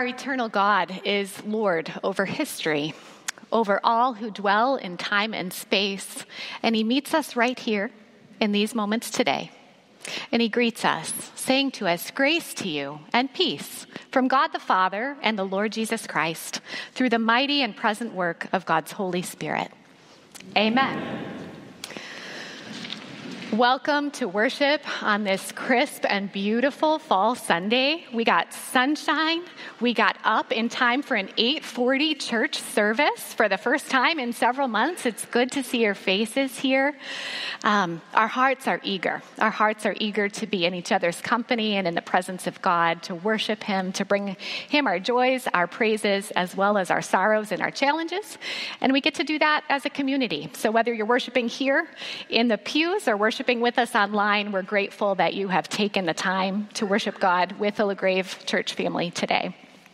Our eternal God is Lord over history, over all who dwell in time and space, and he meets us right here in these moments today. And he greets us, saying to us, grace to you and peace from God the Father and the Lord Jesus Christ through the mighty and present work of God's Holy Spirit. Amen. Welcome to worship on this crisp and beautiful fall Sunday. We got sunshine. We got up in time for an 8:40 church service for the first time in several months. It's good to see your faces here. Our hearts are eager. Our hearts are eager to be in each other's company and in the presence of God, to worship him, to bring him our joys, our praises, as well as our sorrows and our challenges. And we get to do that as a community. So whether you're worshiping here in the pews or worshiping with us online, we're grateful that you have taken the time to worship God with the LaGrave Church family today.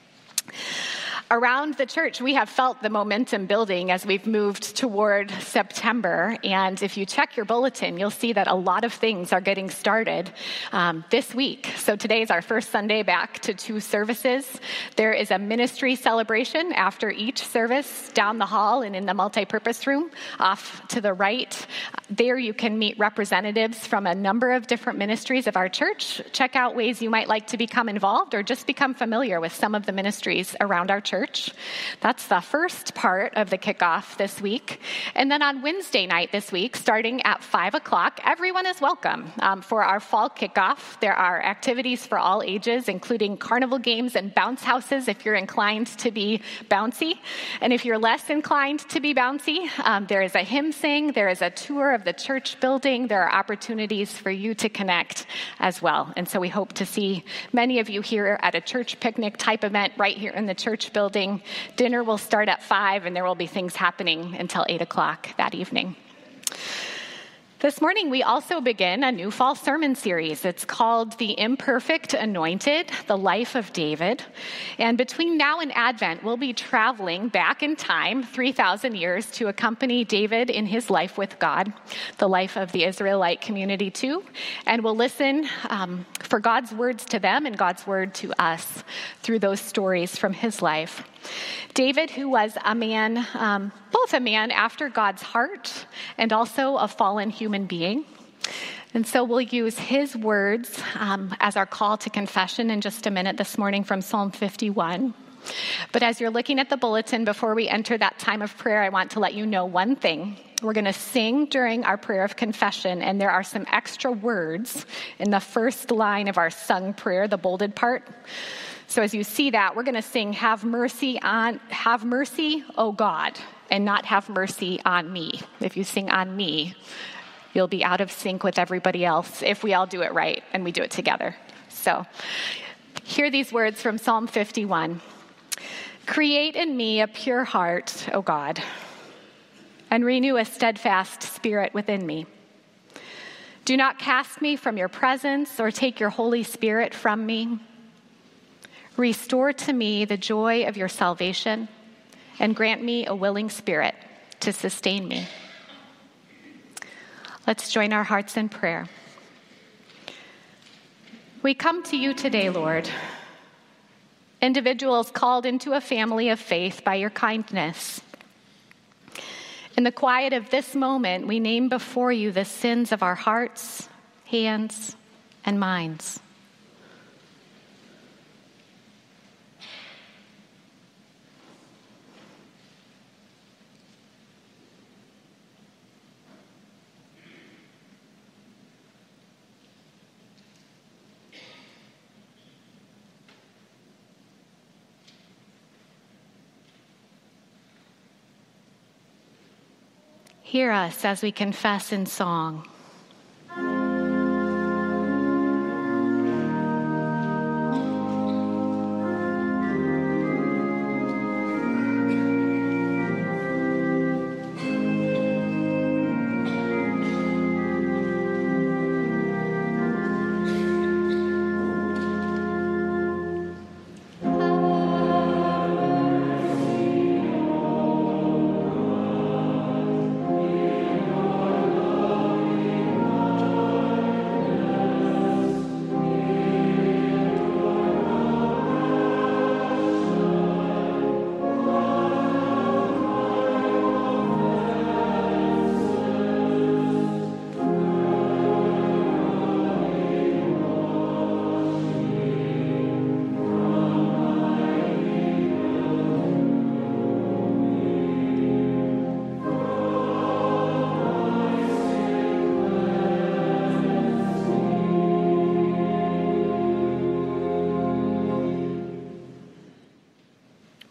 Around the church, we have felt the momentum building as we've moved toward September. And if you check your bulletin, you'll see that a lot of things are getting started this week. So today is our first Sunday back to 2 services. There is a ministry celebration after each service down the hall and in the multipurpose room off to the right. There you can meet representatives from a number of different ministries of our church. Check out ways you might like to become involved or just become familiar with some of the ministries around our church. That's the first part of the kickoff this week. And then on Wednesday night this week, starting at 5 o'clock, everyone is welcome. For our fall kickoff, there are activities for all ages, including carnival games and bounce houses if you're inclined to be bouncy. And if you're less inclined to be bouncy, there is a hymn sing, there is a tour of the church building, there are opportunities for you to connect as well. And so we hope to see many of you here at a church picnic type event right here in the church building. Dinner will start at 5, and there will be things happening until 8 o'clock that evening. This morning, we also begin a new fall sermon series. It's called The Imperfect Anointed, The Life of David. And between now and Advent, we'll be traveling back in time 3,000 years to accompany David in his life with God, the life of the Israelite community too. And we'll listen for God's words to them and God's word to us through those stories from his life. David, who was a man, both a man after God's heart and also a fallen human being. And so we'll use his words as our call to confession in just a minute this morning from Psalm 51. But as you're looking at the bulletin, before we enter that time of prayer, I want to let you know one thing. We're going to sing during our prayer of confession, and there are some extra words in the first line of our sung prayer, the bolded part. So as you see that, we're going to sing, have mercy, O God, and not have mercy on me. If you sing on me, you'll be out of sync with everybody else if we all do it right and we do it together. So hear these words from Psalm 51. Create in me a pure heart, O God, and renew a steadfast spirit within me. Do not cast me from your presence or take your Holy Spirit from me. Restore to me the joy of your salvation and grant me a willing spirit to sustain me. Let's join our hearts in prayer. We come to you today, Lord, individuals called into a family of faith by your kindness. In the quiet of this moment, we name before you the sins of our hearts, hands, and minds. Hear us as we confess in song.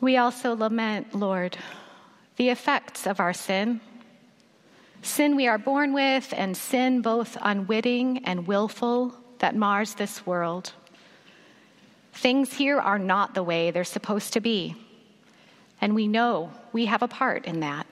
We also lament, Lord, the effects of our sin we are born with, and sin both unwitting and willful that mars this world. Things here are not the way they're supposed to be, and we know we have a part in that.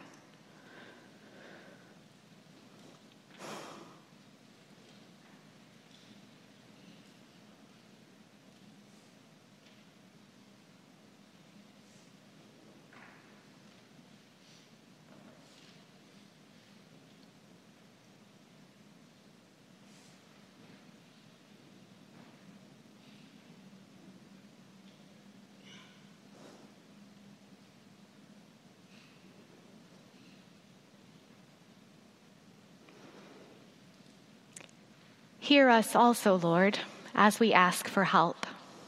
Hear us also, Lord, as we ask for help.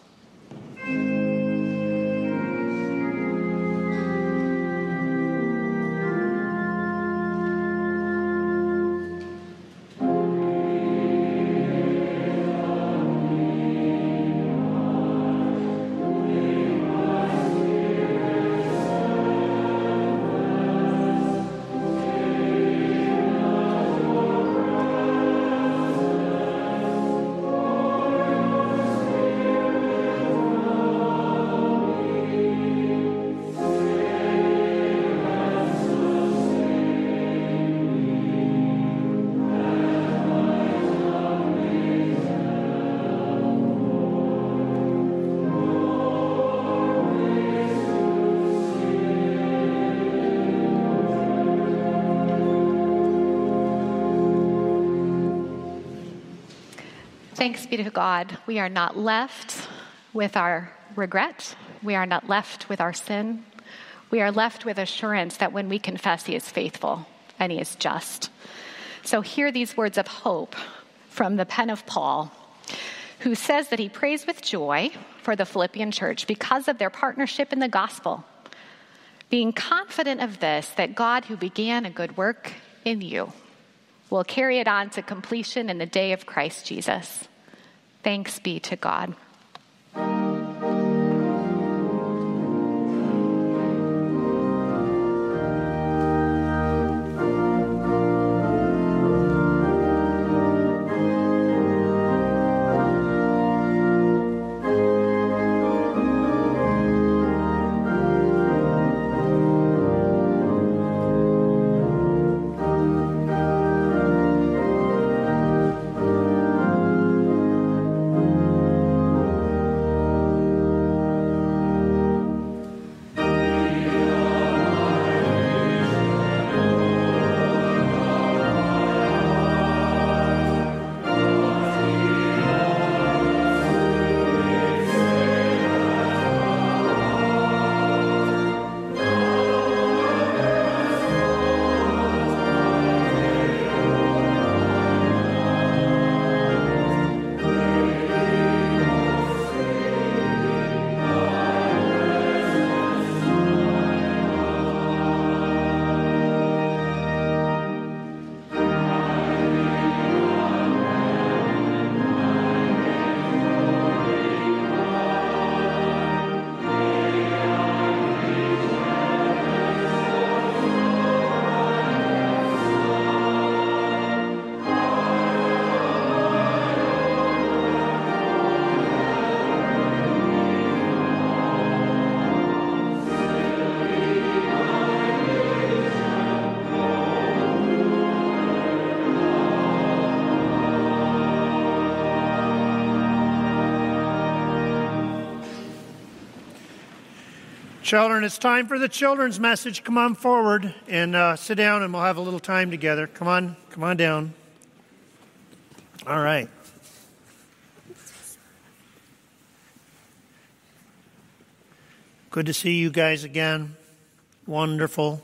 Thanks be to God, we are not left with our regret. We are not left with our sin. We are left with assurance that when we confess, he is faithful and he is just. So hear these words of hope from the pen of Paul, who says that he prays with joy for the Philippian church because of their partnership in the gospel, being confident of this, that God who began a good work in you will carry it on to completion in the day of Christ Jesus. Thanks be to God. Children, it's time for the children's message. Come on forward and sit down, and we'll have a little time together. Come on down. All right. Good to see you guys again. Wonderful.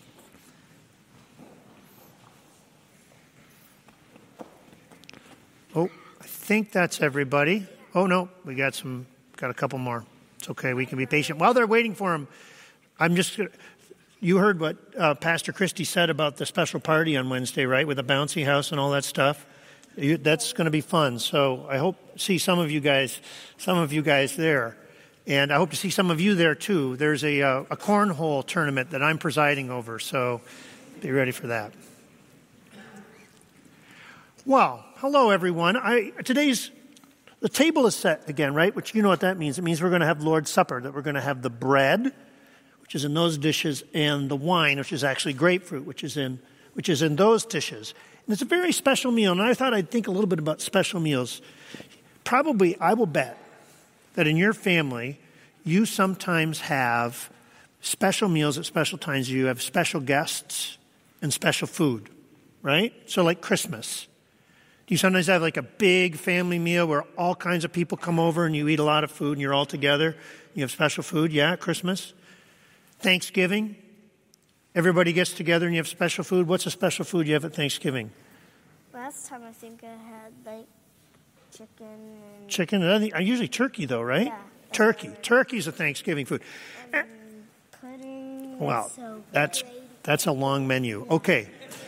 Oh, I think that's everybody. Oh no, we got a couple more. It's okay, we can be patient. While they're waiting for him, you heard what Pastor Christie said about the special party on Wednesday, right? With the bouncy house and all that stuff. That's going to be fun. So I hope see some of you guys there. And I hope to see some of you there too. There's a cornhole tournament that I'm presiding over, so be ready for that. Well, hello everyone. The table is set again, right? Which you know what that means. It means we're going to have Lord's Supper, that we're going to have the bread, which is in those dishes, and the wine, which is actually grapefruit, which is in those dishes. And it's a very special meal, and I thought I'd think a little bit about special meals. Probably, I will bet that in your family, you sometimes have special meals at special times. You have special guests and special food, right? So like Christmas. Do you sometimes have like a big family meal where all kinds of people come over and you eat a lot of food and you're all together? You have special food, yeah, Christmas. Thanksgiving, everybody gets together and you have special food. What's a special food you have at Thanksgiving? Last time I think I had like chicken. Chicken? Usually turkey though, right? Yeah. Turkey. Turkey's a Thanksgiving food. And pudding. Wow, So that's a long menu. Okay.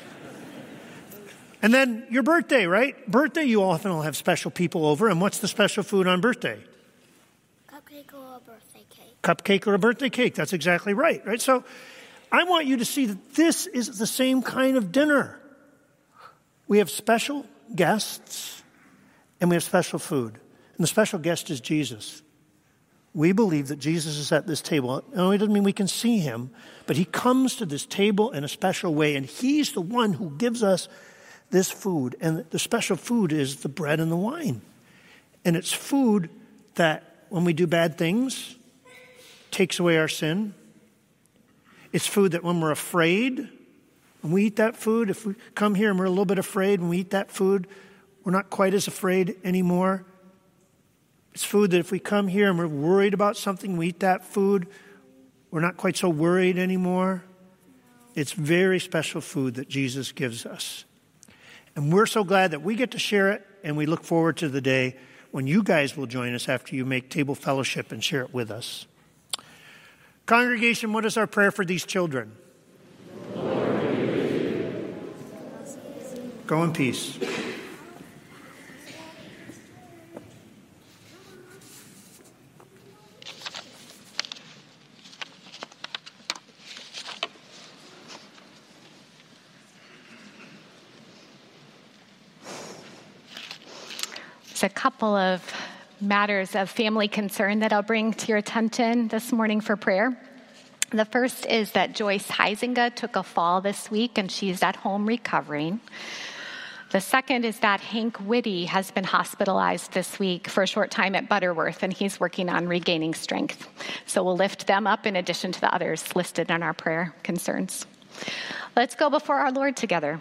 And then your birthday, right? Birthday, you often will have special people over. And what's the special food on birthday? Cupcake or a birthday cake. Cupcake or a birthday cake. That's exactly right? So I want you to see that this is the same kind of dinner. We have special guests and we have special food. And the special guest is Jesus. We believe that Jesus is at this table. It doesn't mean we can see him, but he comes to this table in a special way, and he's the one who gives us this food. And the special food is the bread and the wine. And it's food that, when we do bad things, takes away our sin. It's food that when we're afraid, when we eat that food, if we come here and we're a little bit afraid, when we eat that food, we're not quite as afraid anymore. It's food that if we come here and we're worried about something, we eat that food, we're not quite so worried anymore. It's very special food that Jesus gives us. And we're so glad that we get to share it, and we look forward to the day when you guys will join us after you make table fellowship and share it with us. Congregation, what is our prayer for these children? Go in peace. There's a couple of matters of family concern that I'll bring to your attention this morning for prayer. The first is that Joyce Huizinga took a fall this week and she's at home recovering. The second is that Hank Whitty has been hospitalized this week for a short time at Butterworth, and he's working on regaining strength. So we'll lift them up in addition to the others listed in our prayer concerns. Let's go before our Lord together.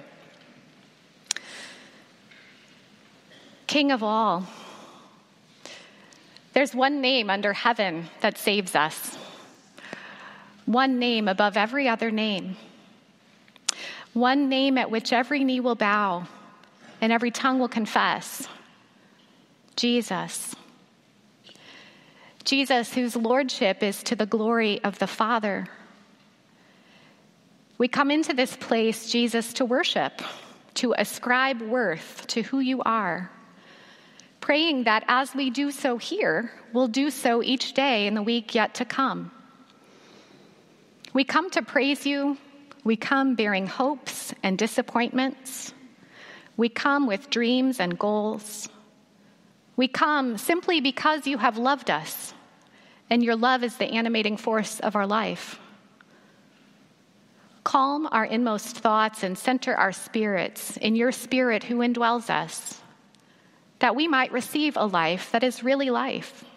King of all, there's one name under heaven that saves us. One name above every other name. One name at which every knee will bow and every tongue will confess. Jesus. Jesus, whose lordship is to the glory of the Father. We come into this place, Jesus, to worship, to ascribe worth to who you are, praying that as we do so here, we'll do so each day in the week yet to come. We come to praise you. We come bearing hopes and disappointments. We come with dreams and goals. We come simply because you have loved us, and your love is the animating force of our life. Calm our inmost thoughts and center our spirits in your Spirit who indwells us, that we might receive a life that is really life.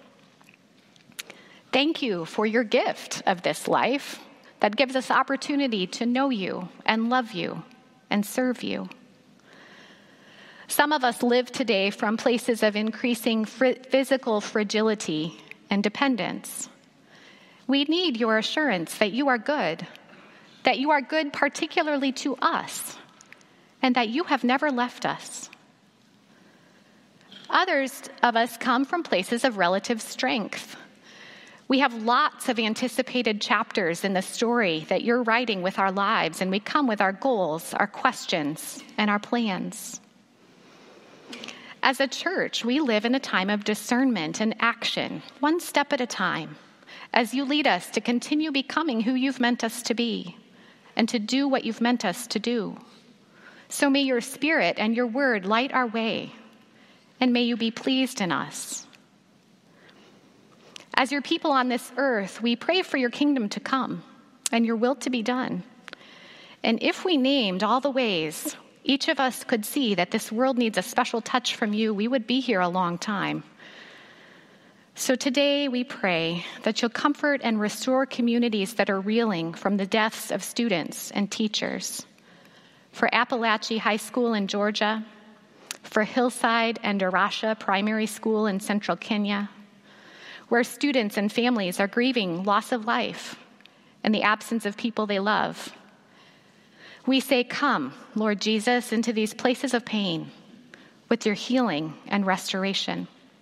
Thank you for your gift of this life that gives us opportunity to know you and love you and serve you. Some of us live today from places of increasing physical fragility and dependence. We need your assurance that you are good particularly to us, and that you have never left us. Others of us come from places of relative strength. We have lots of anticipated chapters in the story that you're writing with our lives, and we come with our goals, our questions, and our plans. As a church, we live in a time of discernment and action, one step at a time, as you lead us to continue becoming who you've meant us to be and to do what you've meant us to do. So may your Spirit and your word light our way, and may you be pleased in us. As your people on this earth, we pray for your kingdom to come and your will to be done. And if we named all the ways each of us could see that this world needs a special touch from you, we would be here a long time. So today we pray that you'll comfort and restore communities that are reeling from the deaths of students and teachers. For Appalachia High School in Georgia, for Hillside and Arasha Primary School in central Kenya, where students and families are grieving loss of life and the absence of people they love. We say, come, Lord Jesus, into these places of pain with your healing and restoration.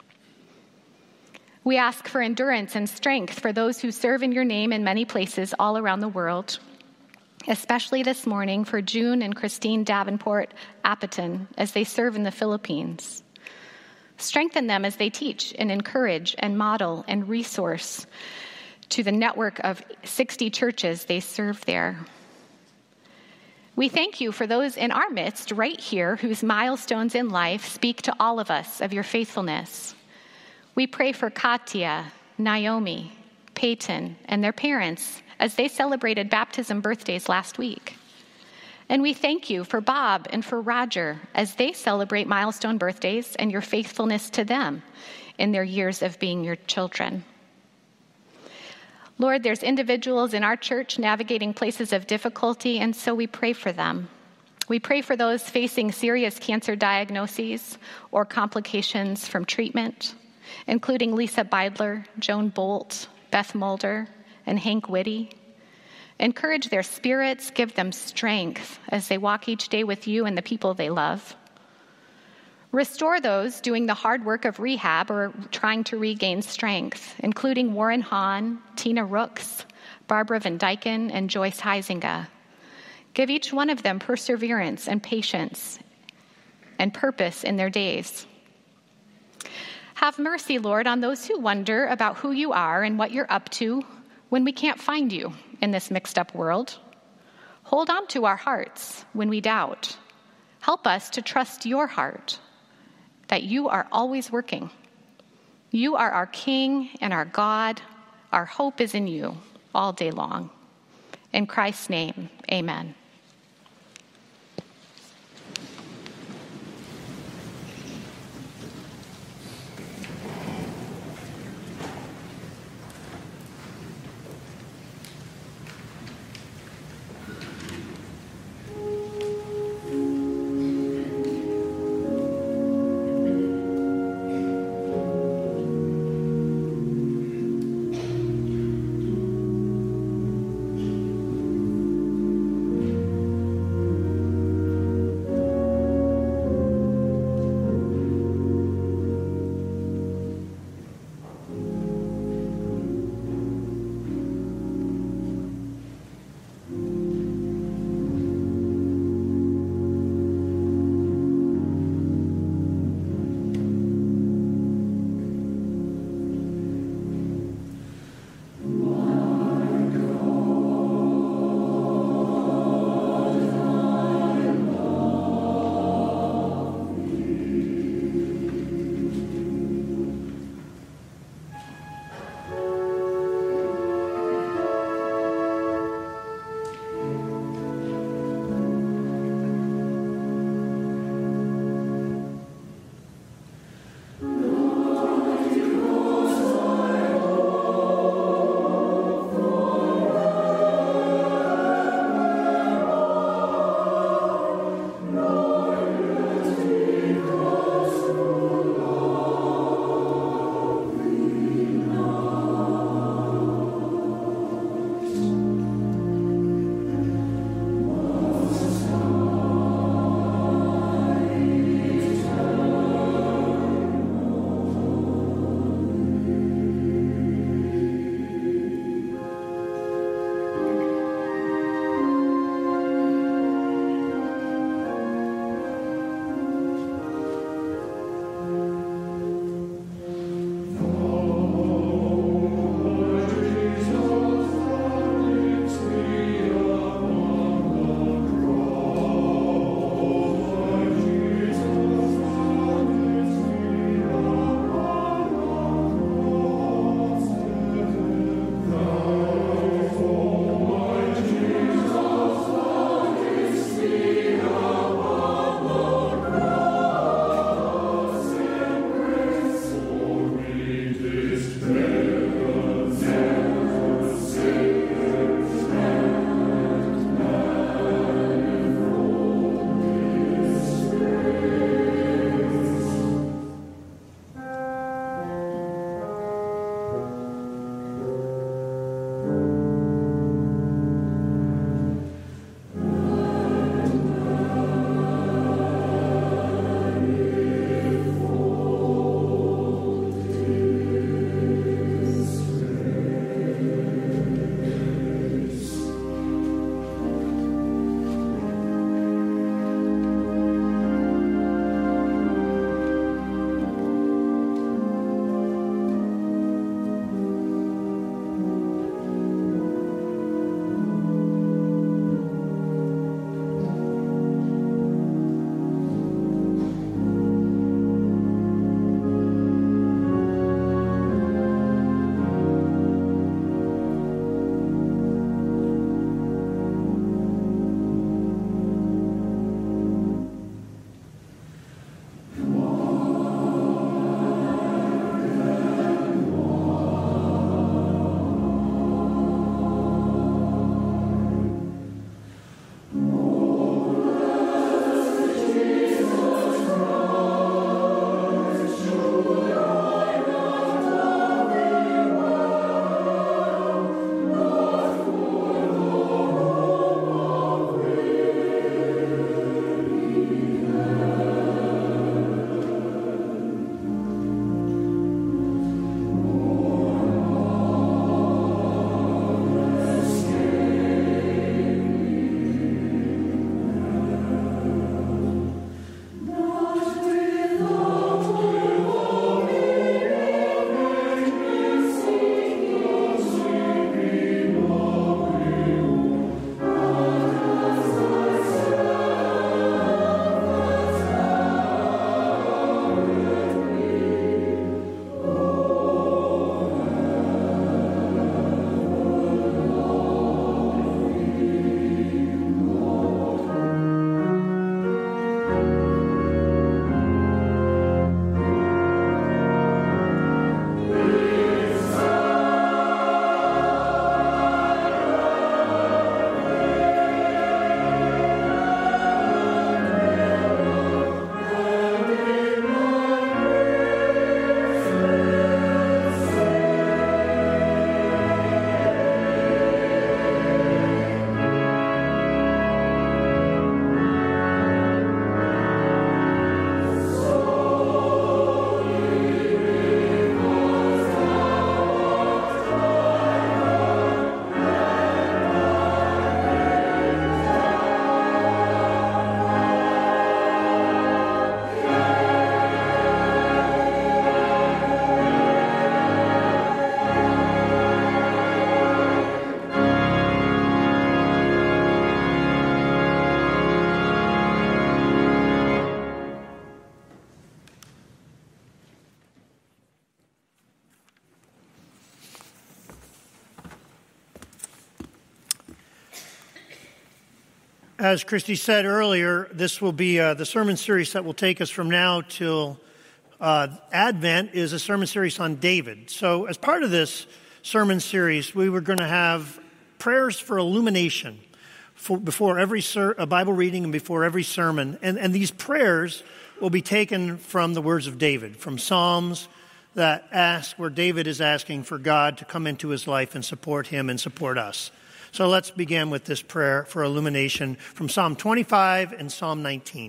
We ask for endurance and strength for those who serve in your name in many places all around the world, especially this morning for June and Christine Davenport Appeton as they serve in the Philippines. Strengthen them as they teach and encourage and model and resource to the network of 60 churches they serve there. We thank you for those in our midst right here whose milestones in life speak to all of us of your faithfulness. We pray for Katia, Naomi, Peyton, and their parents as they celebrated baptism birthdays last week. And we thank you for Bob and for Roger as they celebrate milestone birthdays and your faithfulness to them in their years of being your children. Lord, there's individuals in our church navigating places of difficulty, and so we pray for them. We pray for those facing serious cancer diagnoses or complications from treatment, including Lisa Beidler, Joan Bolt, Beth Mulder, and Hank Whitty. Encourage their spirits, give them strength as they walk each day with you and the people they love. Restore those doing the hard work of rehab or trying to regain strength, including Warren Hahn, Tina Rooks, Barbara Van Dyken, and Joyce Huizinga. Give each one of them perseverance and patience and purpose in their days. Have mercy, Lord, on those who wonder about who you are and what you're up to when we can't find you in this mixed-up world. Hold on to our hearts when we doubt. Help us to trust your heart, that you are always working. You are our King and our God. Our hope is in you all day long. In Christ's name, amen. As Christy said earlier, this will be the sermon series that will take us from now till Advent is a sermon series on David. So as part of this sermon series, we were going to have prayers for illumination before every Bible reading and before every sermon. And these prayers will be taken from the words of David, from Psalms that ask where David is asking for God to come into his life and support him and support us. So let's begin with this prayer for illumination from Psalm 25 and Psalm 19.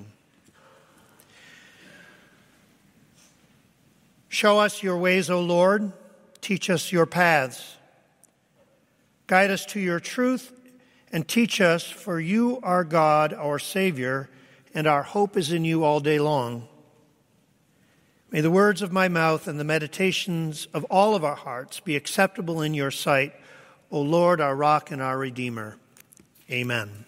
Show us your ways, O Lord. Teach us your paths. Guide us to your truth and teach us, for you are God, our Savior, and our hope is in you all day long. May the words of my mouth and the meditations of all of our hearts be acceptable in your sight, O Lord, our rock and our Redeemer. Amen.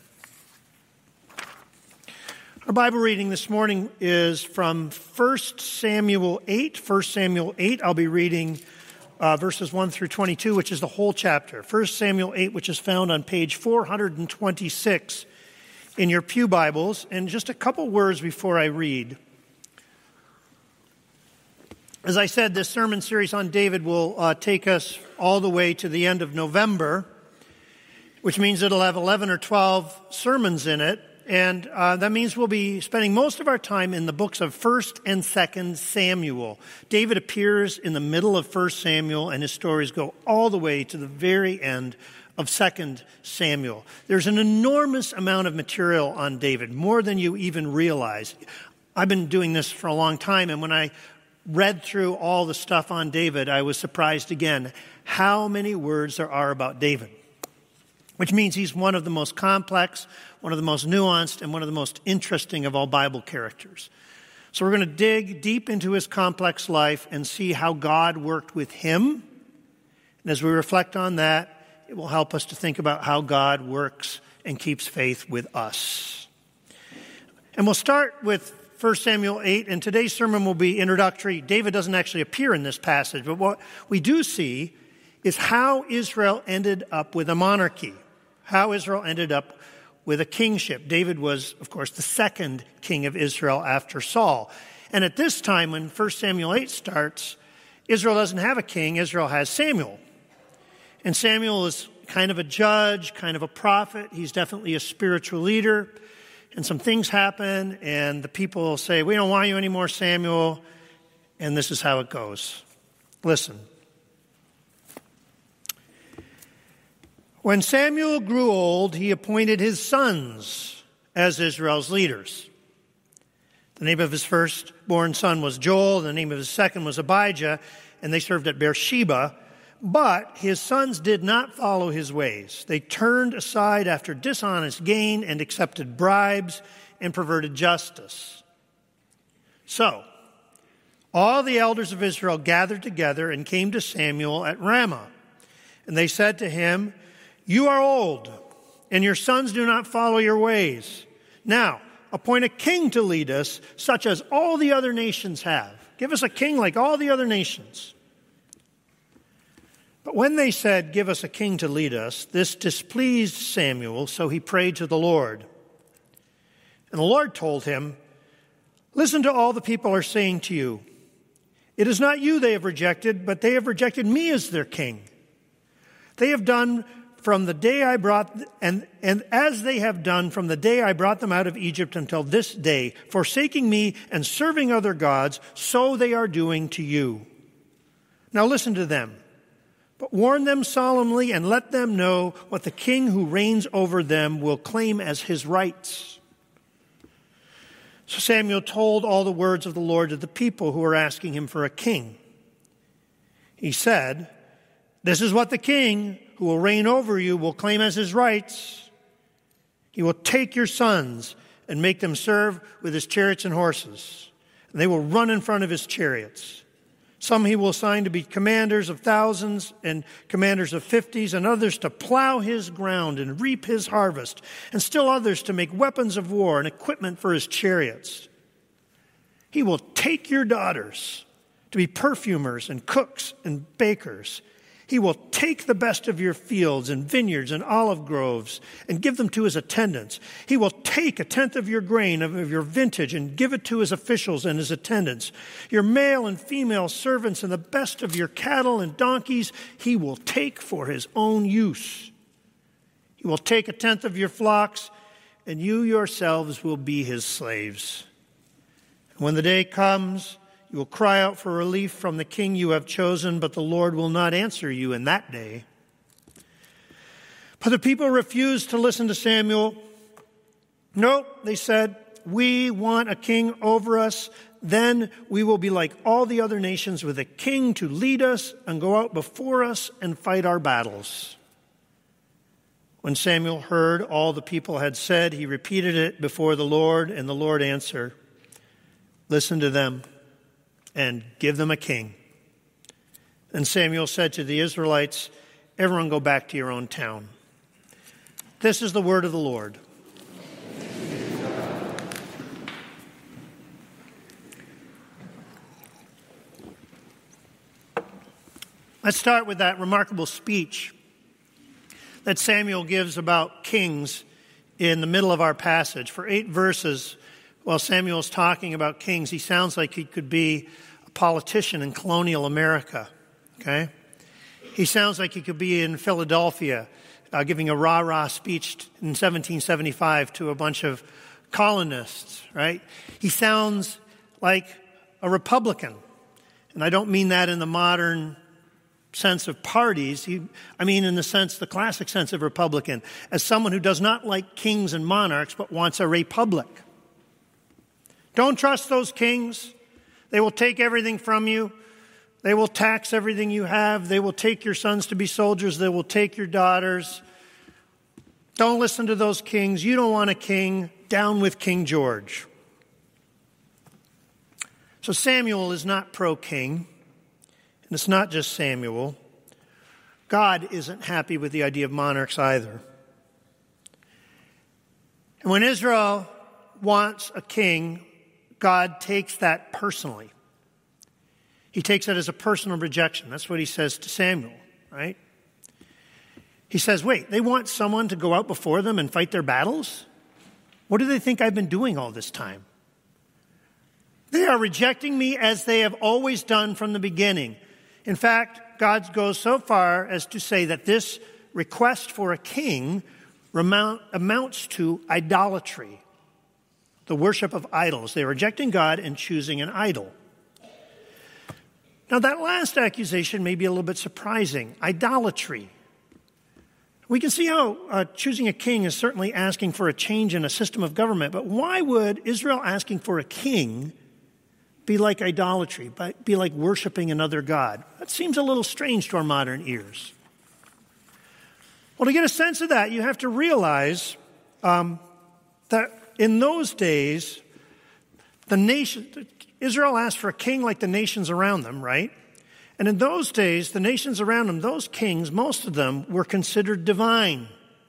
Our Bible reading this morning is from 1 Samuel 8. 1 Samuel 8, I'll be reading verses 1 through 22, which is the whole chapter. 1 Samuel 8, which is found on page 426 in your pew Bibles. And just a couple words before I read. As I said, this sermon series on David will take us all the way to the end of November, which means it'll have 11 or 12 sermons in it. And that means we'll be spending most of our time in the books of 1st and 2nd Samuel. David appears in the middle of 1 Samuel, and his stories go all the way to the very end of 2nd Samuel. There's an enormous amount of material on David, more than you even realize. I've been doing this for a long time, and when I read through all the stuff on David, I was surprised again how many words there are about David, which means he's one of the most complex, one of the most nuanced, and one of the most interesting of all Bible characters. So we're going to dig deep into his complex life and see how God worked with him. And as we reflect on that, it will help us to think about how God works and keeps faith with us. And we'll start with 1 Samuel 8, and today's sermon will be introductory. David doesn't actually appear in this passage, but what we do see is how Israel ended up with a monarchy, how Israel ended up with a kingship. David was, of course, the second king of Israel after Saul. And at this time, when 1 Samuel 8 starts, Israel doesn't have a king, Israel has Samuel. And Samuel is kind of a judge, kind of a prophet. He's definitely a spiritual leader. And some things happen, and the people say, we don't want you anymore, Samuel. And this is how it goes. Listen. When Samuel grew old, he appointed his sons as Israel's leaders. The name of his firstborn son was Joel, the name of his second was Abijah, and they served at Beersheba. But his sons did not follow his ways. They turned aside after dishonest gain and accepted bribes and perverted justice. So, all the elders of Israel gathered together and came to Samuel at Ramah. And they said to him, you are old, and your sons do not follow your ways. Now, appoint a king to lead us, such as all the other nations have. Give us a king like all the other nations. But when they said, give us a king to lead us, this displeased Samuel, so he prayed to the Lord. And the Lord told him, listen to all the people are saying to you. It is not you they have rejected, but they have rejected me as their king. They have done from the day I brought, and as they have done from the day I brought them out of Egypt until this day, forsaking me and serving other gods, so they are doing to you. Now listen to them. But warn them solemnly and let them know what the king who reigns over them will claim as his rights. So Samuel told all the words of the Lord to the people who were asking him for a king. He said, this is what the king who will reign over you will claim as his rights. He will take your sons and make them serve with his chariots and horses. And they will run in front of his chariots. Some he will assign to be commanders of thousands and commanders of 50s, and others to plow his ground and reap his harvest, and still others to make weapons of war and equipment for his chariots. He will take your daughters to be perfumers and cooks and bakers. He will take the best of your fields and vineyards and olive groves and give them to his attendants. He will take 1/10 of your grain of your vintage and give it to his officials and his attendants. Your male and female servants and the best of your cattle and donkeys he will take for his own use. He will take 1/10 of your flocks, and you yourselves will be his slaves. And when the day comes, you will cry out for relief from the king you have chosen, but the Lord will not answer you in that day. But the people refused to listen to Samuel. No, they said, we want a king over us. Then we will be like all the other nations with a king to lead us and go out before us and fight our battles. When Samuel heard all the people had said, he repeated it before the Lord, and the Lord answered, listen to them and give them a king. And Samuel said to the Israelites, everyone go back to your own town. This is the word of the Lord. Let's start with that remarkable speech that Samuel gives about kings in the middle of our passage. For 8 verses, while Samuel's talking about kings, he sounds like he could be a politician in colonial America, okay? He sounds like he could be in Philadelphia giving a rah-rah speech in 1775 to a bunch of colonists, right? He sounds like a Republican. And I don't mean that in the modern sense of parties. I mean in the sense, the classic sense of Republican, as someone who does not like kings and monarchs but wants a republic. Don't trust those kings. They will take everything from you. They will tax everything you have. They will take your sons to be soldiers. They will take your daughters. Don't listen to those kings. You don't want a king. Down with King George. So Samuel is not pro-king. And it's not just Samuel. God isn't happy with the idea of monarchs either. And when Israel wants a king, God takes that personally. He takes it as a personal rejection. That's what he says to Samuel, right? He says, wait, they want someone to go out before them and fight their battles? What do they think I've been doing all this time? They are rejecting me as they have always done from the beginning. In fact, God goes so far as to say that this request for a king amounts to idolatry, the worship of idols. They're rejecting God and choosing an idol. Now, that last accusation may be a little bit surprising. Idolatry. We can see how choosing a king is certainly asking for a change in a system of government, but why would Israel asking for a king be like idolatry, be like worshiping another god? That seems a little strange to our modern ears. Well, to get a sense of that, you have to realize that in those days, Israel asked for a king like the nations around them, right? And in those days, the nations around them, those kings, most of them were considered divine.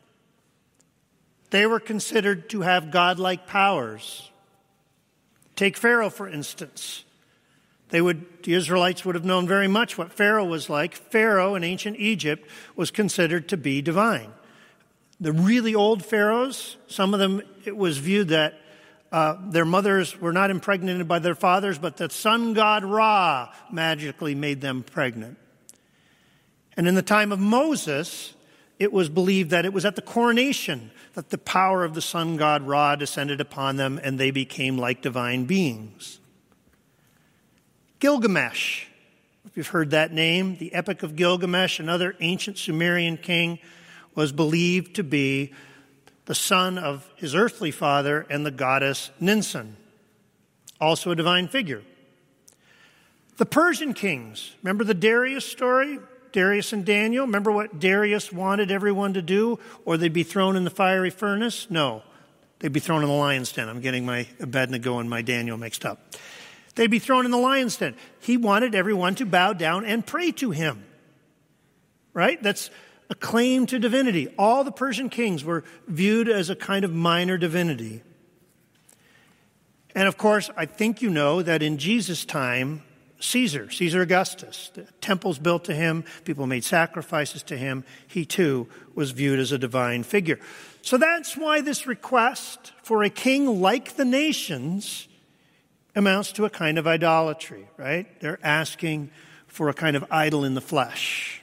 They were considered to have godlike powers. Take Pharaoh, for instance. The Israelites would have known very much what Pharaoh was like. Pharaoh in ancient Egypt was considered to be divine. The really old pharaohs, some of them, it was viewed that their mothers were not impregnated by their fathers, but the sun god Ra magically made them pregnant. And in the time of Moses, it was believed that it was at the coronation that the power of the sun god Ra descended upon them and they became like divine beings. Gilgamesh, if you've heard that name, the Epic of Gilgamesh, another ancient Sumerian king, was believed to be the son of his earthly father and the goddess Ninsun, also a divine figure. The Persian kings, remember the Darius story? Darius and Daniel, remember what Darius wanted everyone to do? Or they'd be thrown in the fiery furnace? No, they'd be thrown in the lion's den. I'm getting my Abednego and my Daniel mixed up. They'd be thrown in the lion's den. He wanted everyone to bow down and pray to him, right? That's a claim to divinity. All the Persian kings were viewed as a kind of minor divinity. And of course, I think you know that in Jesus' time, Caesar Augustus. The temples built to him, people made sacrifices to him. He too was viewed as a divine figure. So that's why this request for a king like the nations amounts to a kind of idolatry, right? They're asking for a kind of idol in the flesh.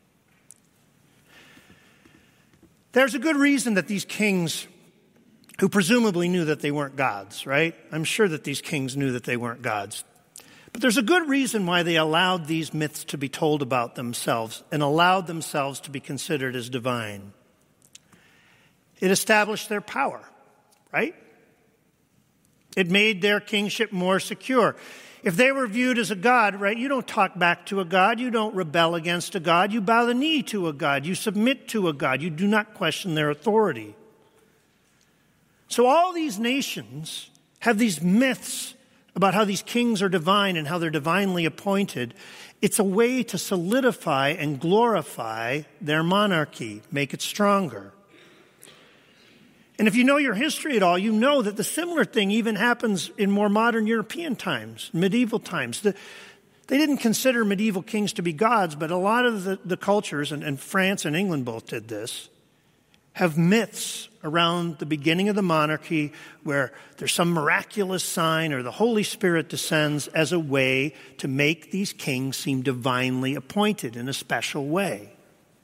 There's a good reason that these kings, who presumably knew that they weren't gods, right? I'm sure that these kings knew that they weren't gods. But there's a good reason why they allowed these myths to be told about themselves and allowed themselves to be considered as divine. It established their power, right? It made their kingship more secure. If they were viewed as a god, right, you don't talk back to a god, you don't rebel against a god, you bow the knee to a god, you submit to a god, you do not question their authority. So all these nations have these myths about how these kings are divine and how they're divinely appointed. It's a way to solidify and glorify their monarchy, make it stronger. And if you know your history at all, you know that the similar thing even happens in more modern European times, medieval times. They didn't consider medieval kings to be gods, but a lot of the cultures, and France and England both did this, have myths around the beginning of the monarchy where there's some miraculous sign or the Holy Spirit descends as a way to make these kings seem divinely appointed in a special way.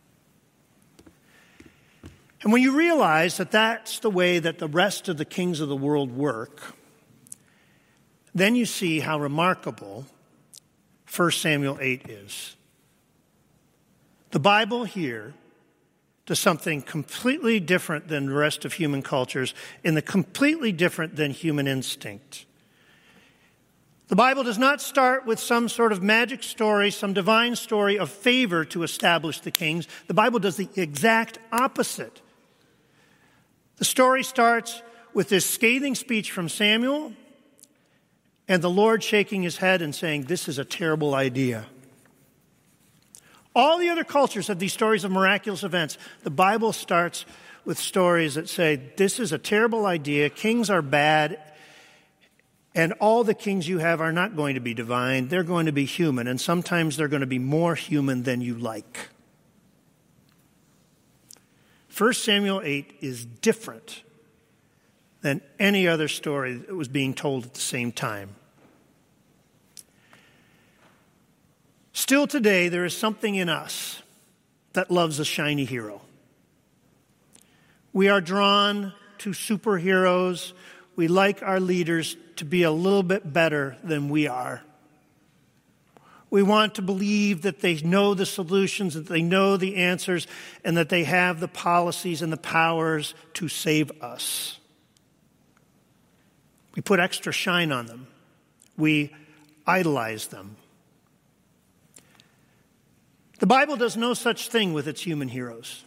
And when you realize that that's the way that the rest of the kings of the world work, then you see how remarkable 1 Samuel 8 is. The Bible here does something completely different than the rest of human cultures and completely different than human instinct. The Bible does not start with some sort of magic story, some divine story of favor to establish the kings. The Bible does the exact opposite. The story starts with this scathing speech from Samuel and the Lord shaking his head and saying, "This is a terrible idea." All the other cultures have these stories of miraculous events. The Bible starts with stories that say, this is a terrible idea, kings are bad, and all the kings you have are not going to be divine, they're going to be human, and sometimes they're going to be more human than you like. 1 Samuel 8 is different than any other story that was being told at the same time. Still today, there is something in us that loves a shiny hero. We are drawn to superheroes. We like our leaders to be a little bit better than we are. We want to believe that they know the solutions, that they know the answers, and that they have the policies and the powers to save us. We put extra shine on them. We idolize them. The Bible does no such thing with its human heroes.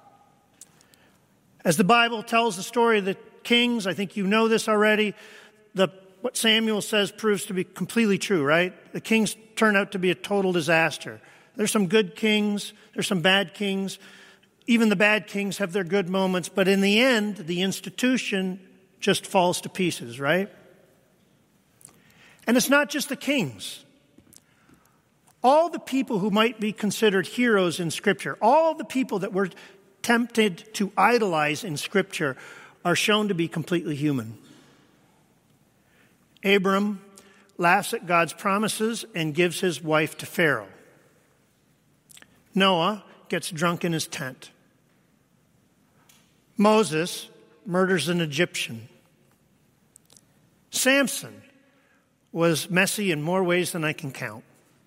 As the Bible tells the story of the kings, I think you know this already, what Samuel says proves to be completely true, right? The kings turn out to be a total disaster. There's some good kings, there's some bad kings. Even the bad kings have their good moments, but in the end, the institution just falls to pieces, right? And it's not just the kings. All the people who might be considered heroes in Scripture, all the people that we're tempted to idolize in Scripture are shown to be completely human. Abram laughs at God's promises and gives his wife to Pharaoh. Noah gets drunk in his tent. Moses murders an Egyptian. Samson was messy in more ways than I can count.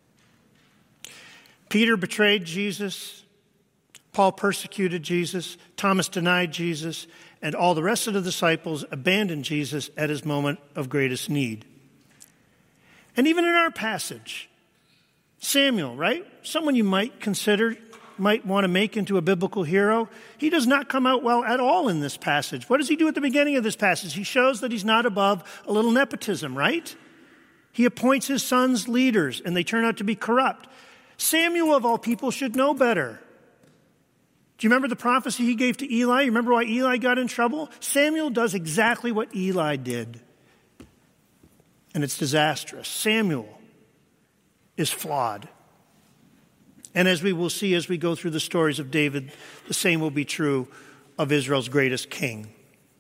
Peter betrayed Jesus. Paul persecuted Jesus. Thomas denied Jesus. And all the rest of the disciples abandoned Jesus at his moment of greatest need. And even in our passage, Samuel, right? Someone you might consider, might want to make into a biblical hero. He does not come out well at all in this passage. What does he do at the beginning of this passage? He shows that he's not above a little nepotism, right? He appoints his sons leaders, and they turn out to be corrupt. Samuel, of all people, should know better. Do you remember the prophecy he gave to Eli? You remember why Eli got in trouble? Samuel does exactly what Eli did. And it's disastrous. Samuel is flawed. And as we will see as we go through the stories of David, the same will be true of Israel's greatest king.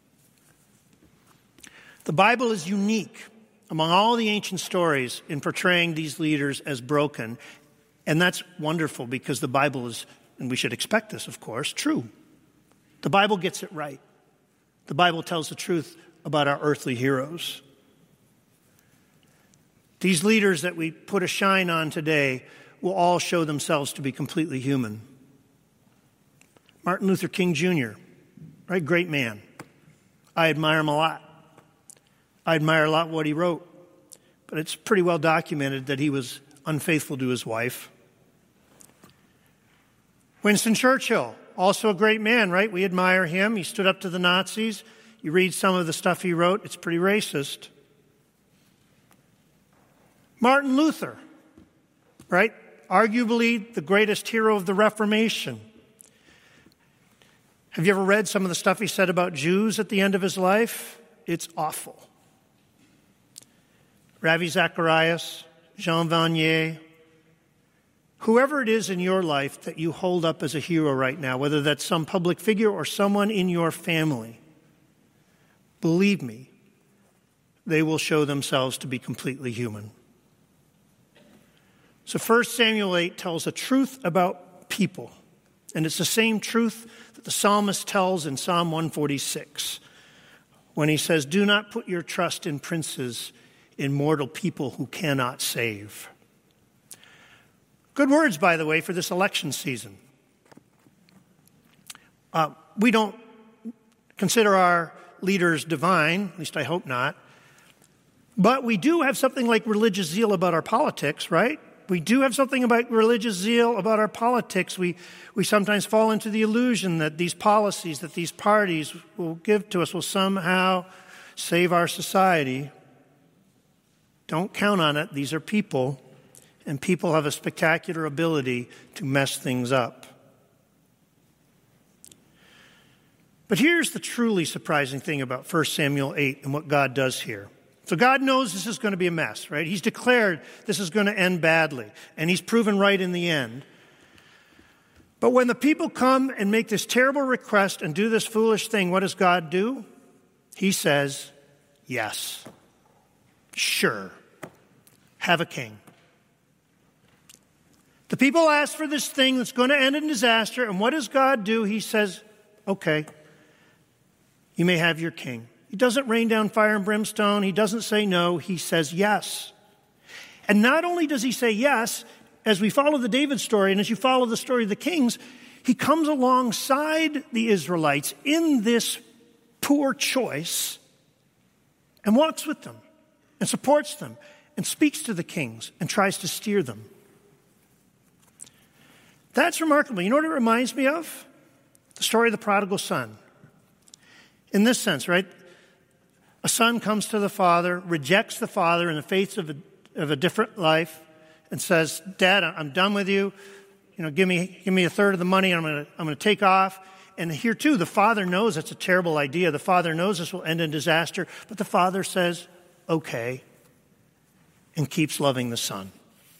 The Bible is unique among all the ancient stories in portraying these leaders as broken. And that's wonderful because the Bible is, and we should expect this, of course, true. The Bible gets it right. The Bible tells the truth about our earthly heroes. These leaders that we put a shine on today will all show themselves to be completely human. Martin Luther King Jr., right? Great man. I admire him a lot. I admire a lot what he wrote. But it's pretty well documented that he was unfaithful to his wife. Winston Churchill, also a great man, right? We admire him. He stood up to the Nazis. You read some of the stuff he wrote, it's pretty racist. Martin Luther, right? Arguably the greatest hero of the Reformation. Have you ever read some of the stuff he said about Jews at the end of his life? It's awful. Ravi Zacharias, Jean Vanier, whoever it is in your life that you hold up as a hero right now, whether that's some public figure or someone in your family, believe me, they will show themselves to be completely human. So 1 Samuel 8 tells a truth about people, and it's the same truth that the psalmist tells in Psalm 146 when he says, "Do not put your trust in princes, in mortal people who cannot save." Good words, by the way, for this election season. We don't consider our leaders divine, at least I hope not. But we do have something like religious zeal about our politics, right? We do have something about religious zeal about our politics. We sometimes fall into the illusion that these policies, that these parties will give to us will somehow save our society. Don't count on it. These are people, and people have a spectacular ability to mess things up. But here's the truly surprising thing about 1 Samuel 8 and what God does here. So God knows this is going to be a mess, right? He's declared this is going to end badly, and he's proven right in the end. But when the people come and make this terrible request and do this foolish thing, what does God do? He says, yes, sure, have a king. The people ask for this thing that's going to end in disaster, and what does God do? He says, okay, you may have your king. He doesn't rain down fire and brimstone. He doesn't say no. He says yes. And not only does he say yes, as we follow the David story and as you follow the story of the kings, he comes alongside the Israelites in this poor choice and walks with them and supports them and speaks to the kings and tries to steer them. That's remarkable. You know what it reminds me of? The story of the prodigal son. In this sense, right? A son comes to the father, rejects the father in the face of a different life, and says, "Dad, I'm done with you. You know, give me a third of the money. And I'm going to take off." And here too, the father knows it's a terrible idea. The father knows this will end in disaster, but the father says, "Okay," and keeps loving the son.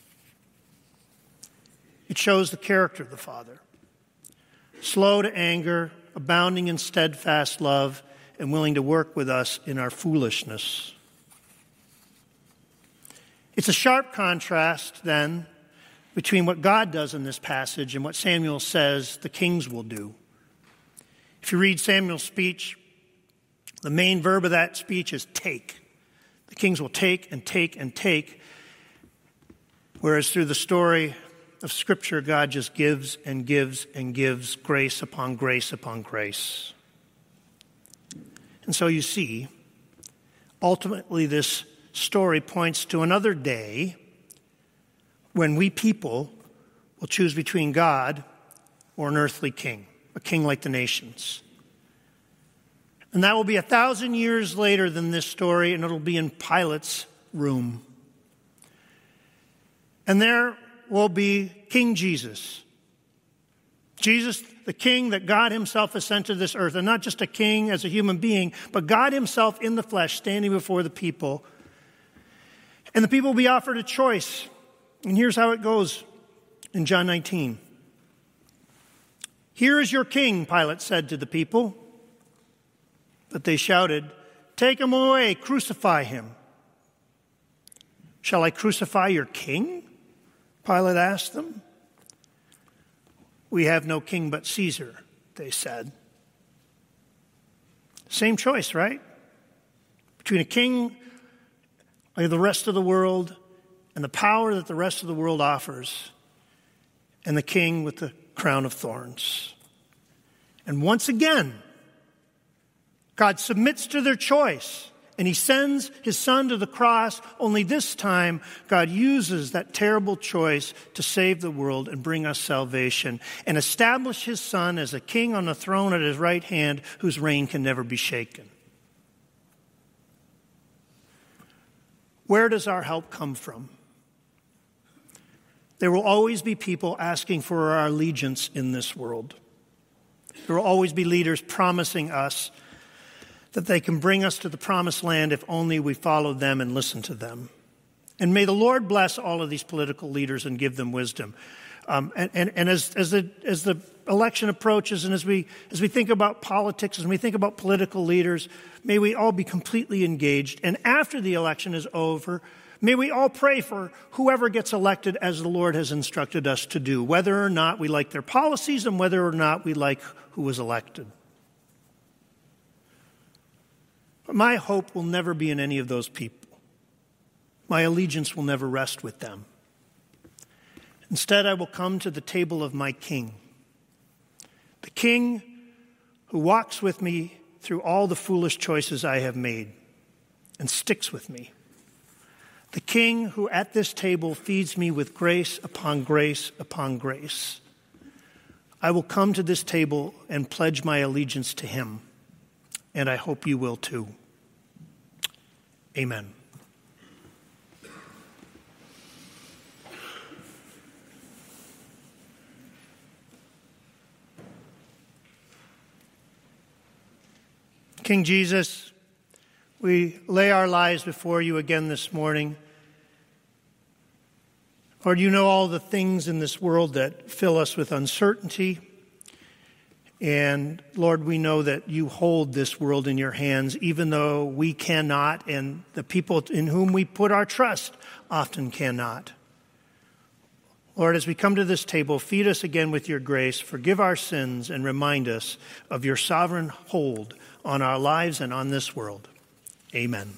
It shows the character of the father. Slow to anger, abounding in steadfast love, and willing to work with us in our foolishness. It's a sharp contrast, then, between what God does in this passage and what Samuel says the kings will do. If you read Samuel's speech, the main verb of that speech is take. The kings will take and take and take, whereas through the story of Scripture, God just gives and gives and gives grace upon grace upon grace. And so you see, ultimately this story points to another day when we people will choose between God or an earthly king, a king like the nations. And that will be 1,000 years later than this story, and it'll be in Pilate's room. And there will be King Jesus. Jesus, the king that God himself has sent to this earth, and not just a king as a human being, but God himself in the flesh standing before the people. And the people will be offered a choice. And here's how it goes in John 19. "Here is your king," Pilate said to the people. But they shouted, "Take him away, crucify him." "Shall I crucify your king?" Pilate asked them. "We have no king but Caesar," they said. Same choice, right? Between a king like the rest of the world and the power that the rest of the world offers, and the king with the crown of thorns. And once again, God submits to their choice, and he sends his son to the cross, only this time God uses that terrible choice to save the world and bring us salvation and establish his son as a king on the throne at his right hand whose reign can never be shaken. Where does our help come from? There will always be people asking for our allegiance in this world. There will always be leaders promising us that they can bring us to the promised land if only we follow them and listen to them. And may the Lord bless all of these political leaders and give them wisdom. And as the election approaches, and as we think about politics, as we think about political leaders, may we all be completely engaged. And after the election is over, may we all pray for whoever gets elected as the Lord has instructed us to do, whether or not we like their policies and whether or not we like who was elected. But my hope will never be in any of those people. My allegiance will never rest with them. Instead, I will come to the table of my King, the King who walks with me through all the foolish choices I have made and sticks with me. The King who at this table feeds me with grace upon grace upon grace. I will come to this table and pledge my allegiance to him, and I hope you will too. Amen. King Jesus, we lay our lives before you again this morning. Lord, you know all the things in this world that fill us with uncertainty. And Lord, we know that you hold this world in your hands, even though we cannot, and the people in whom we put our trust often cannot. Lord, as we come to this table, feed us again with your grace, forgive our sins, and remind us of your sovereign hold on our lives and on this world. Amen.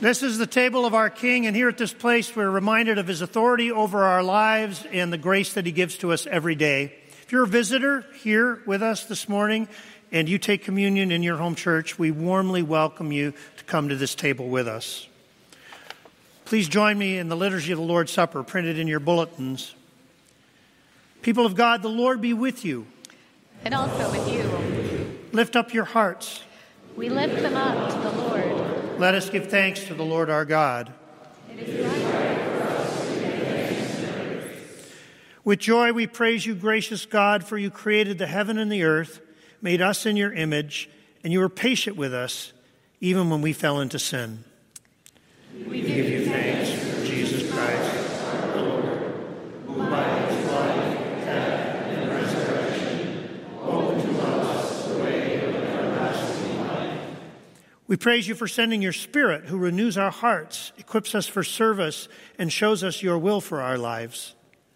This is the table of our King, and here at this place we're reminded of his authority over our lives and the grace that he gives to us every day. If you're a visitor here with us this morning and you take communion in your home church, we warmly welcome you to come to this table with us. Please join me in the liturgy of the Lord's Supper printed in your bulletins. People of God, the Lord be with you. And also with you. Lift up your hearts. We lift them up to the Lord. Let us give thanks to the Lord our God. It is right for us to give thanks. With joy we praise you, gracious God, for you created the heaven and the earth, made us in your image, and you were patient with us, even when we fell into sin. We give you thanks for Jesus Christ, our Lord, who by his life, death, and resurrection opened to us the way of everlasting life. We praise you for sending your Spirit, who renews our hearts, equips us for service, and shows us your will for our lives.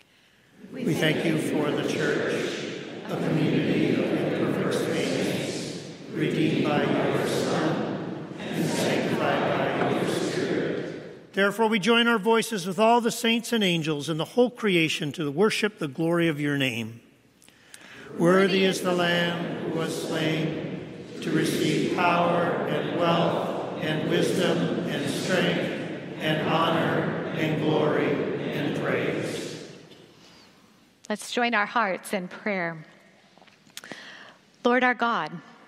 We thank you for the church, a community of imperfect saints, redeemed by your Son and sanctified by your Spirit. Therefore we join our voices with all the saints and angels and the whole creation to worship the glory of your name. Worthy is the Lamb who was slain to receive power and wealth and wisdom and strength and honor and glory and praise. Let's join our hearts in prayer. Lord our God,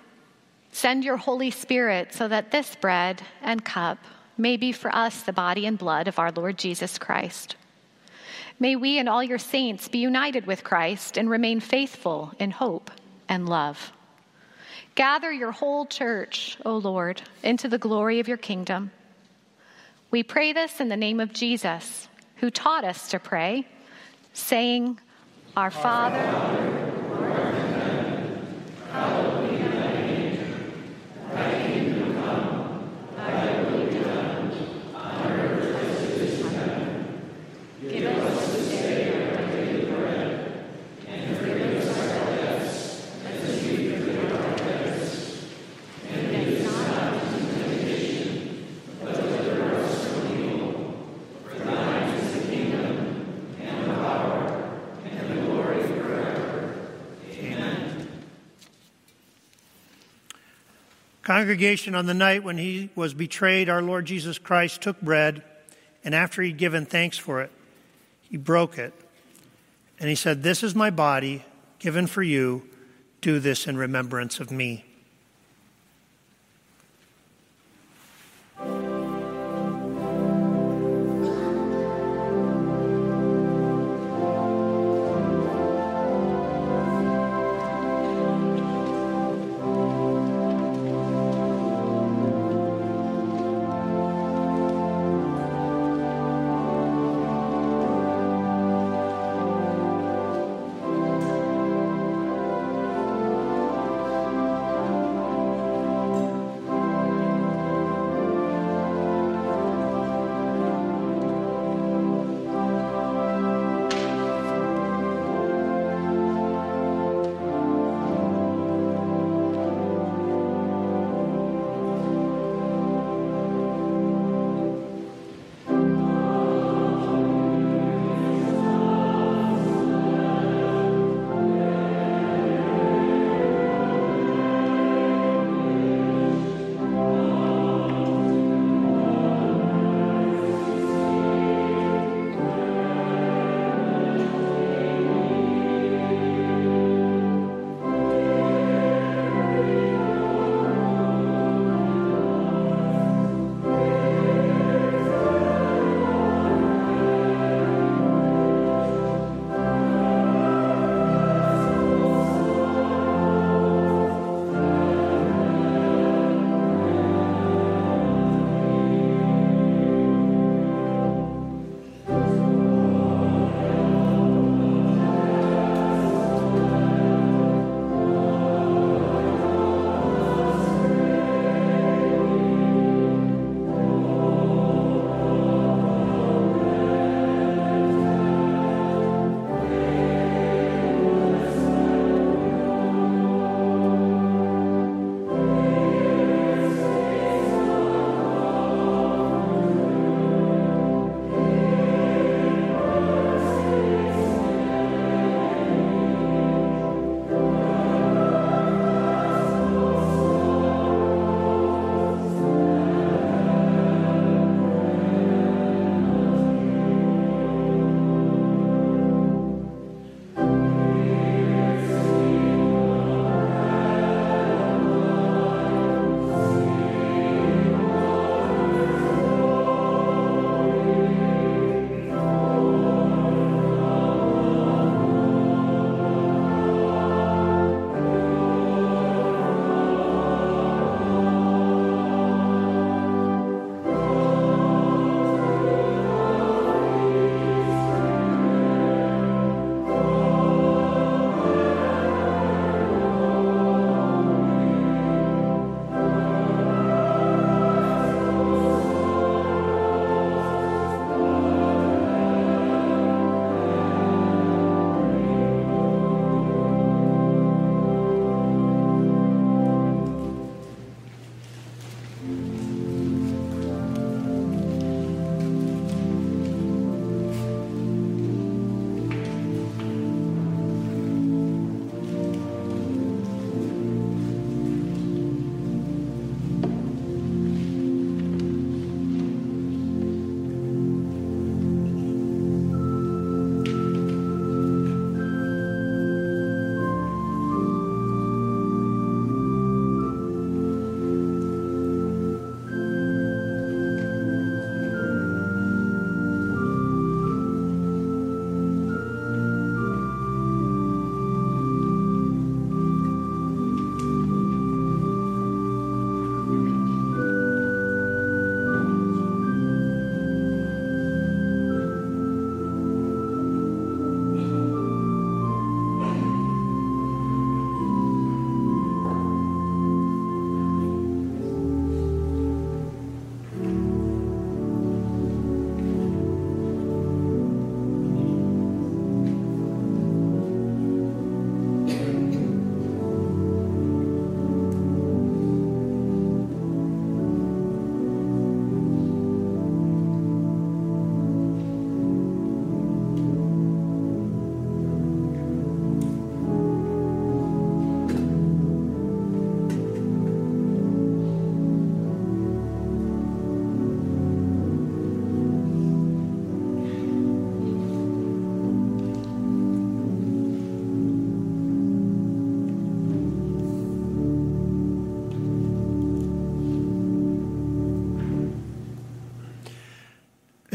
send your Holy Spirit so that this bread and cup may be for us the body and blood of our Lord Jesus Christ. May we and all your saints be united with Christ and remain faithful in hope and love. Gather your whole church, O Lord, into the glory of your kingdom. We pray this in the name of Jesus, who taught us to pray, saying, Our Father, who art in heaven, hallowed be thy name. Thy kingdom come, thy will be done, on earth as it is in heaven. Give us this day our daily bread, and forgive us our debts, as we forgive our debtors. And lead us not into temptation, but deliver us from evil. For thine is the kingdom, and the power, and the glory forever. Amen. Congregation, on the night when he was betrayed, our Lord Jesus Christ took bread, and after he'd given thanks for it, he broke it. And he said, This is my body given for you. Do this in remembrance of me.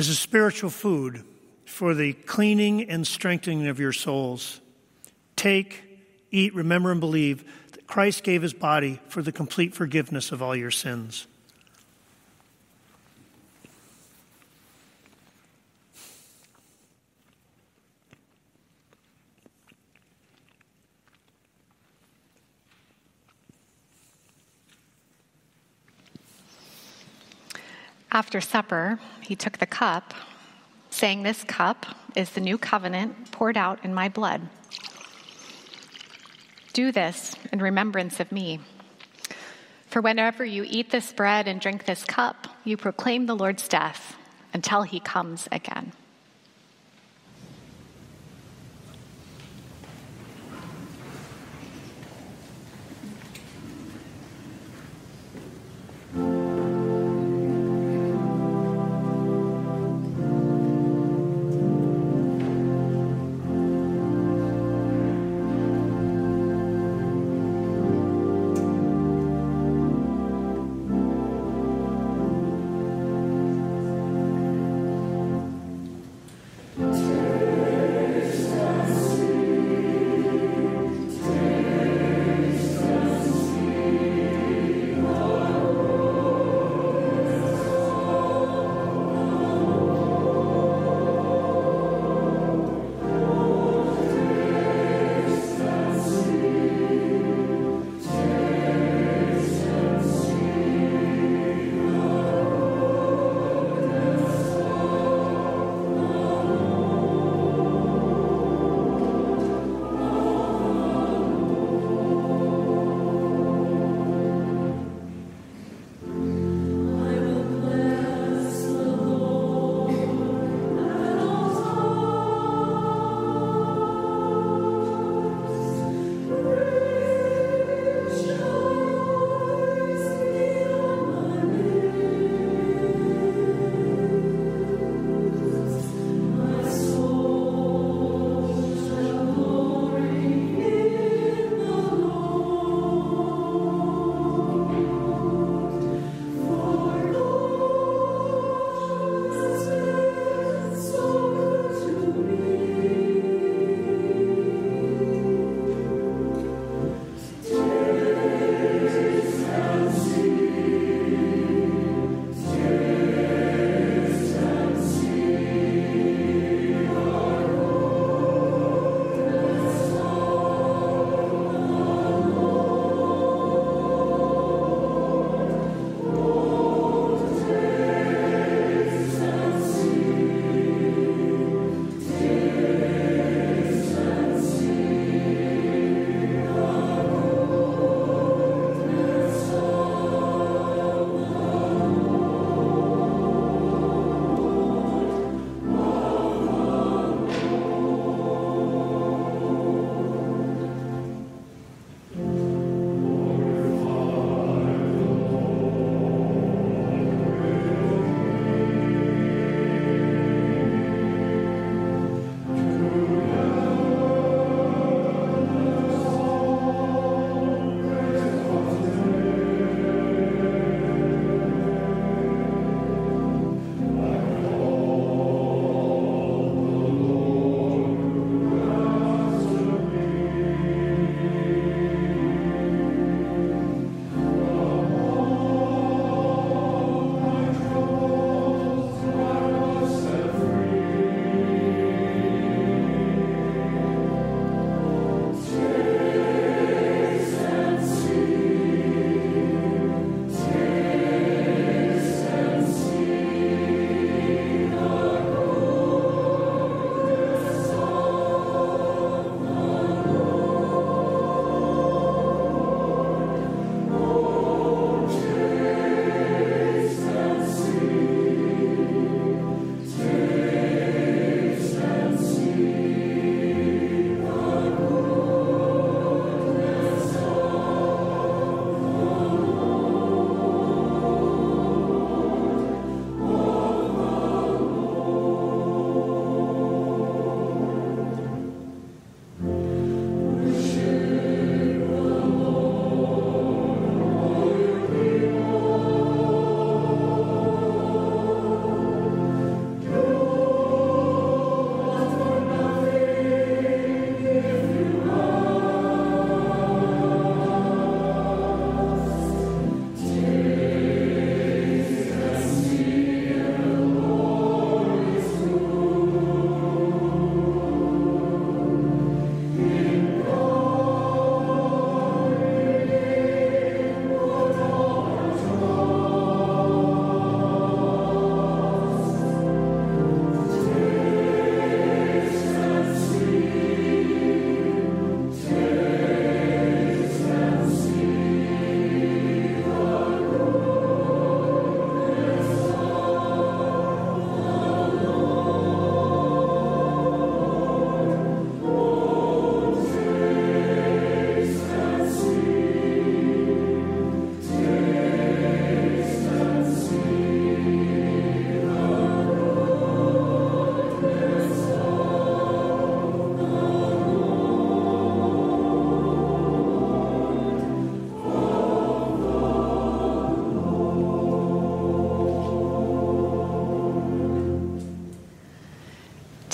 is a spiritual food for the cleaning and strengthening of your souls. Take, eat, remember, and believe that Christ gave his body for the complete forgiveness of all your sins. After supper, he took the cup, saying, "This cup is the new covenant poured out in my blood. Do this in remembrance of me. For whenever you eat this bread and drink this cup, you proclaim the Lord's death until he comes again."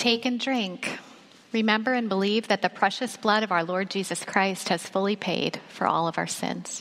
Take and drink. Remember and believe that the precious blood of our Lord Jesus Christ has fully paid for all of our sins.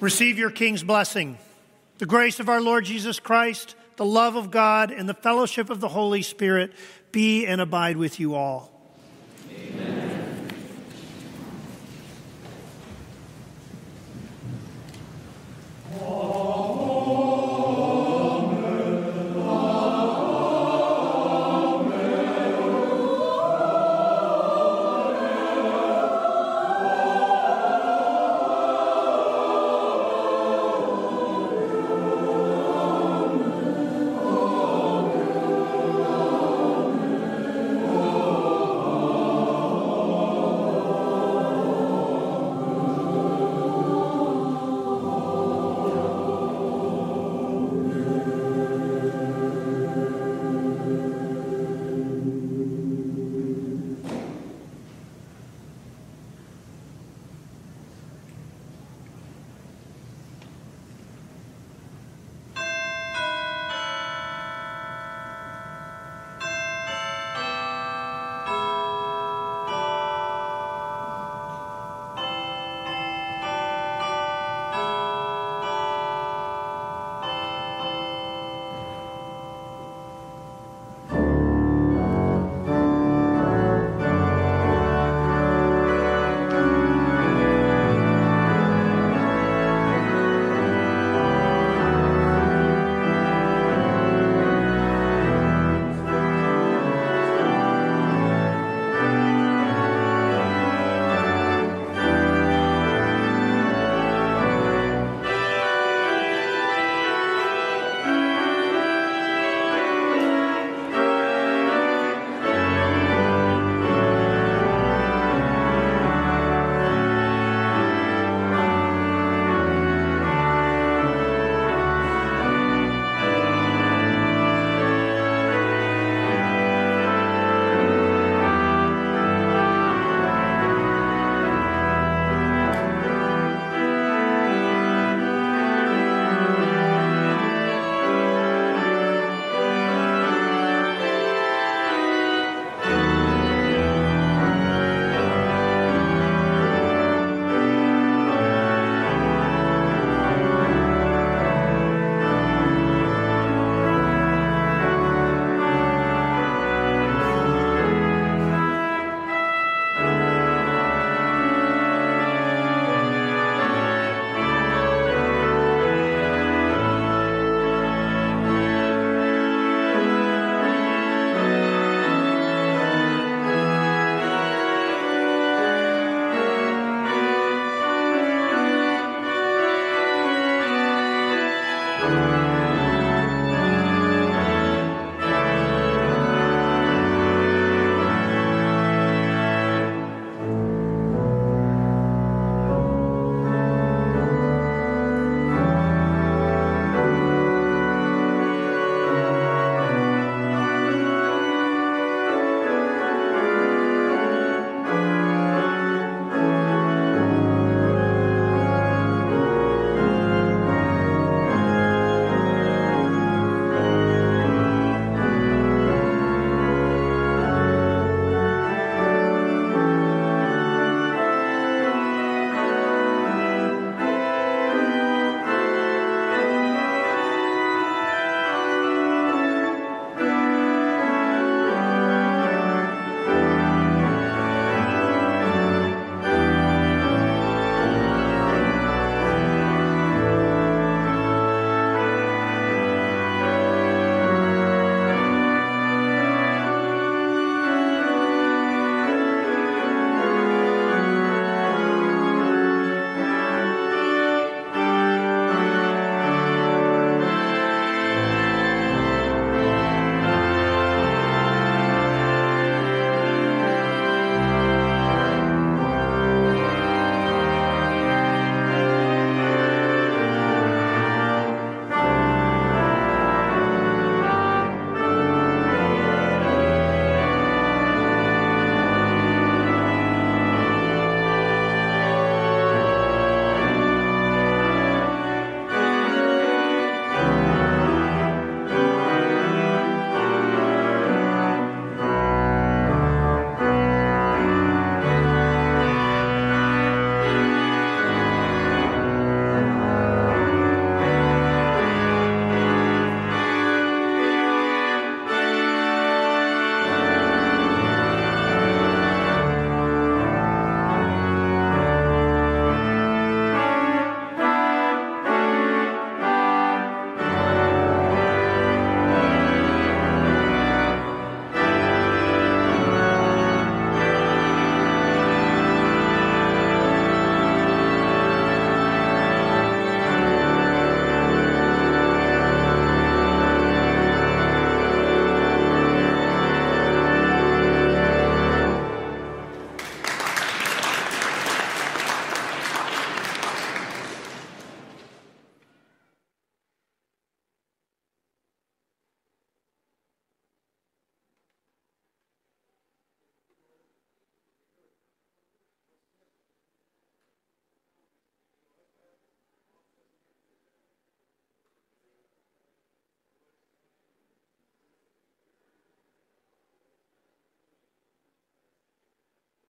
Receive your King's blessing. The grace of our Lord Jesus Christ, the love of God, and the fellowship of the Holy Spirit be and abide with you all.